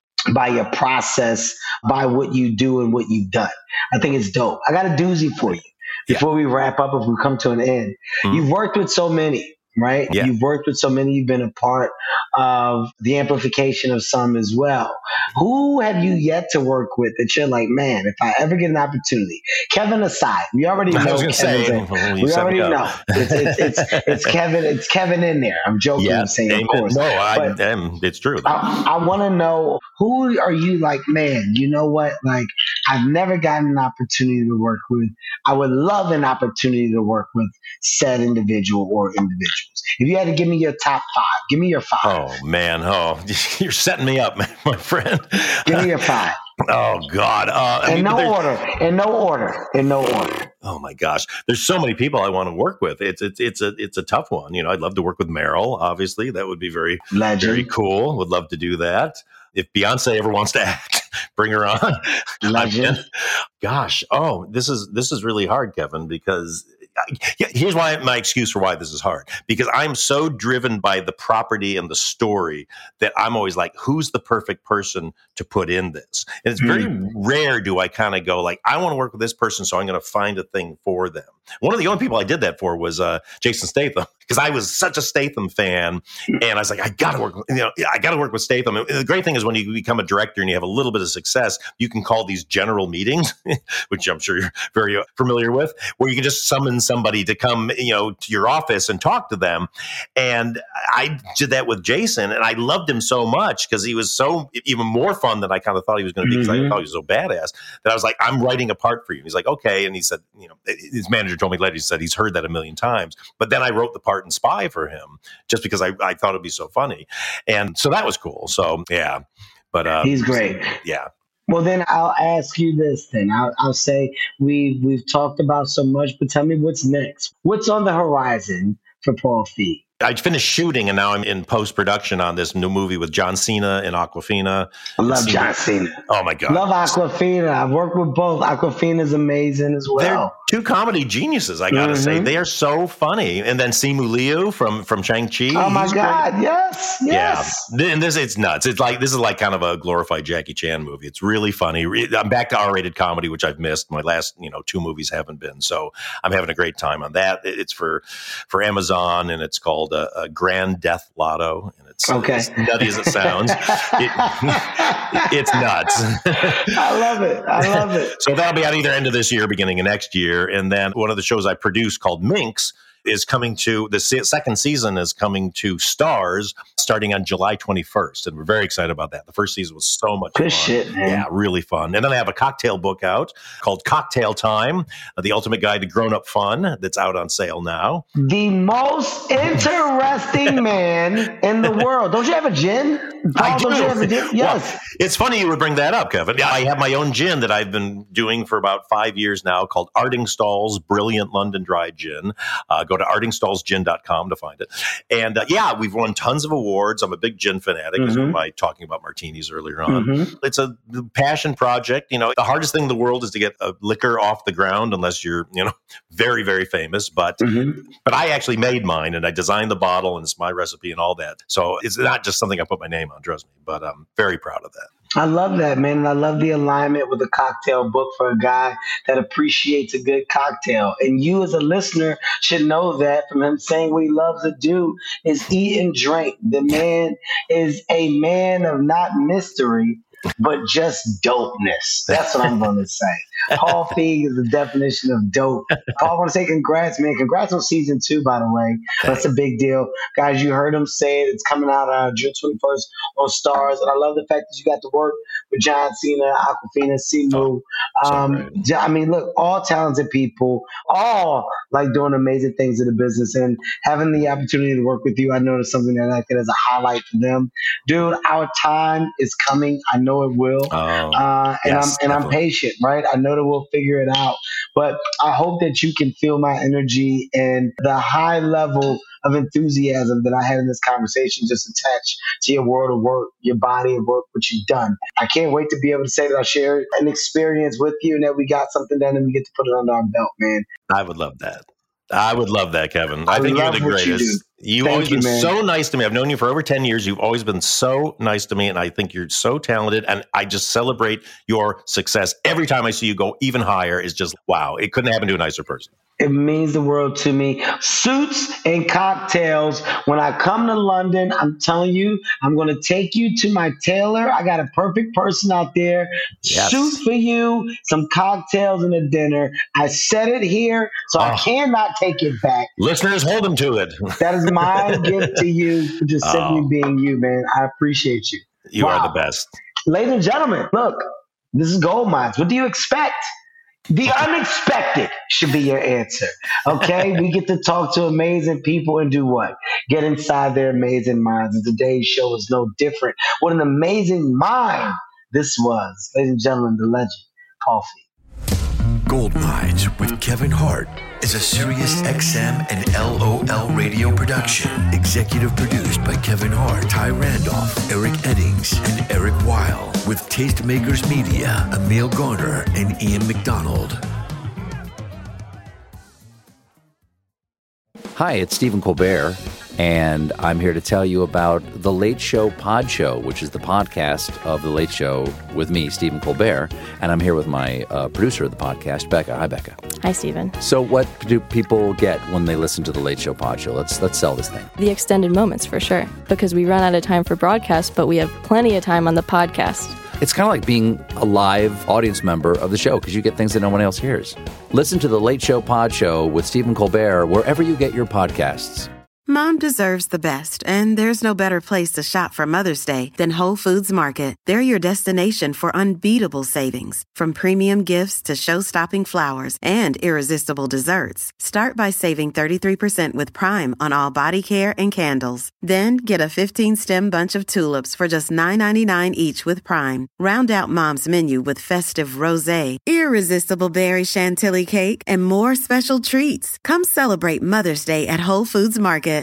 by your process, by what you do and what you've done. I think it's dope. I got a doozy for you before we wrap up, if we come to an end. You've worked with so many, right? Yeah. You've worked with so many. You've been a part of the amplification of some as well. Who have you yet to work with that you're like, man, if I ever get an opportunity, Kevin aside, we already know. I was going to say, we already know. It's Kevin. It's Kevin in there. I'm joking. Yeah, I'm saying, of course. No, it's true. I want to know, who are you like, man, you know what? Like, I've never gotten an opportunity to work with. I would love an opportunity to work with said individual or individuals. If you had to give me your top 5, give me your 5. Oh, man. Oh, you're setting me up, man, my friend. Give me your 5. Oh, God. In no order. Oh, my gosh. There's so many people I want to work with. It's a tough one. I'd love to work with Meryl, obviously. That would be very, very cool. Would love to do that. If Beyonce ever wants to act, bring her on. Legend. Gosh. Oh, this is really hard, Kevin, because here's my excuse for why this is hard. Because I'm so driven by the property and the story that I'm always like, who's the perfect person to put in this? And it's very rare do I kind of go like, I want to work with this person, so I'm going to find a thing for them. One of the only people I did that for was Jason Statham, because I was such a Statham fan, and I was like, I got to work with Statham. And the great thing is when you become a director and you have a little bit of success, you can call these general meetings, which I'm sure you're very familiar with, where you can just summon somebody to come, to your office and talk to them. And I did that with Jason, and I loved him so much because he was so even more fun than I kind of thought he was going to be, because I thought he was so badass that I was like, I'm writing a part for you. And he's like, okay. And he said, his manager told me later, he said he's heard that a million times. But then I wrote the part in Spy for him just because I thought it'd be so funny. And so that was cool. So, yeah. But he's great. Yeah. Well, then I'll ask you this. Then I'll say we've talked about so much, but tell me what's next. What's on the horizon for Paul Feig? I finished shooting, and now I'm in post-production on this new movie with John Cena and Awkwafina. I love John Cena. Oh, my God. Love Awkwafina. I've worked with both. Awkwafina's amazing as well. They're two comedy geniuses, I got to say. They are so funny. And then Simu Liu from Shang-Chi. Oh, my God. Great. Yes. Yeah. And it's nuts. This is like kind of a glorified Jackie Chan movie. It's really funny. I'm back to R-rated comedy, which I've missed. My last, 2 movies haven't been. So I'm having a great time on that. It's for Amazon, and it's called a Grand Death Lotto, and it's as nutty as it sounds. It's nuts. I love it. So that'll be out either end of this year, beginning of next year. And then one of the shows I produce called Minx is coming to, the second season is coming to Stars starting on July 21st. And we're very excited about that. The first season was so much fun. Good shit, man. Yeah, really fun. And then I have a cocktail book out called Cocktail Time, The Ultimate Guide to Grown-Up Fun, that's out on sale now. The most interesting man in the world. Don't you have a gin? I do. Don't you have a gin? Yes. Well, it's funny you would bring that up, Kevin. I have my own gin that I've been doing for about 5 years now called Ardingstall's Brilliant London Dry Gin. Go to ardingstallsgin.com to find it. And we've won tons of awards. I'm a big gin fanatic, as by talking about martinis earlier on. It's a passion project. You know, the hardest thing in the world is to get a liquor off the ground unless you're, very, very famous. But I actually made mine and I designed the bottle and it's my recipe and all that. So it's not just something I put my name on, trust me, but I'm very proud of that. I love that, man. And I love the alignment with the cocktail book for a guy that appreciates a good cocktail. And you as a listener should know that from him saying what he loves to do is eat and drink. The man is a man of not mystery, but just dopeness. That's what I'm going to say. Paul Feig is the definition of dope. Paul, I want to say congrats, man. Congrats on season 2, by the way. That's a big deal. Guys, you heard him say it. It's coming out on June 21st on Stars. And I love the fact that you got to work with John Cena, Awkwafina, Simu. I mean, look, all talented people, all like doing amazing things in the business. And having the opportunity to work with you, I know it's something that I think is a highlight for them. Dude, our time is coming. I know it will. I'm patient, right? I know that we'll figure it out. But I hope that you can feel my energy and the high level of enthusiasm that I had in this conversation just attached to your world of work, your body of work, what you've done. I can't wait to be able to say that I shared an experience with you and that we got something done and we get to put it under our belt, man. I would love that. I would love that, Kevin. I think you're the greatest. You've always been so nice to me. I've known you for over 10 years. You've always been so nice to me, and I think you're so talented, and I just celebrate your success. Every time I see you go even higher is just, wow. It couldn't happen to a nicer person. It means the world to me. Suits and cocktails. When I come to London, I'm telling you, I'm going to take you to my tailor. I got a perfect person out there. Yes. Suit for you, some cocktails and a dinner. I said it here, so I cannot take it back. Listeners, hold them to it. That is my gift to you for just simply being you, man. I appreciate you. You are the best. Ladies and gentlemen, look, this is Gold Mines. What do you expect? The unexpected should be your answer. Okay? We get to talk to amazing people and do what? Get inside their amazing minds. And today's show is no different. What an amazing mind this was. Ladies and gentlemen, the legend, Paul Feig. Gold Mines with Kevin Hart is a Sirius XM and LOL radio production. Executive produced by Kevin Hart, Ty Randolph, Eric Eddings, and Eric Weil. With Tastemakers Media, Emil Garner, and Ian McDonald. Hi, it's Stephen Colbert, and I'm here to tell you about The Late Show Pod Show, which is the podcast of The Late Show with me, Stephen Colbert, and I'm here with my producer of the podcast, Becca. Hi, Becca. Hi, Stephen. So what do people get when they listen to The Late Show Pod Show? Let's sell this thing. The extended moments, for sure, because we run out of time for broadcast, but we have plenty of time on the podcast. It's kind of like being a live audience member of the show because you get things that no one else hears. Listen to The Late Show Pod Show with Stephen Colbert wherever you get your podcasts. Mom deserves the best, and there's no better place to shop for Mother's Day than Whole Foods Market. They're your destination for unbeatable savings, from premium gifts to show-stopping flowers and irresistible desserts. Start by saving 33% with Prime on all body care and candles. Then get a 15-stem bunch of tulips for just $9.99 each with Prime. Round out Mom's menu with festive rosé, irresistible berry chantilly cake, and more special treats. Come celebrate Mother's Day at Whole Foods Market.